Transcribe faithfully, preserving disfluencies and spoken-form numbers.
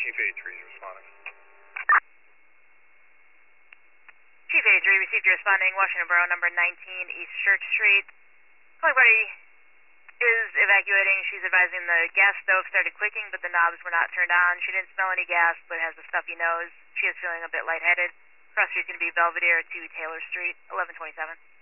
Chief eight three is responding. Chief eight three, received your responding, Washington Borough, number nineteen, East Church Street. Calling party is evacuating. She's advising the gas stove started clicking, but the knobs were not turned on. She didn't smell any gas, but has a stuffy nose. She is feeling a bit lightheaded. Cross street's going to be Belvedere to Taylor Street, eleven twenty-seven.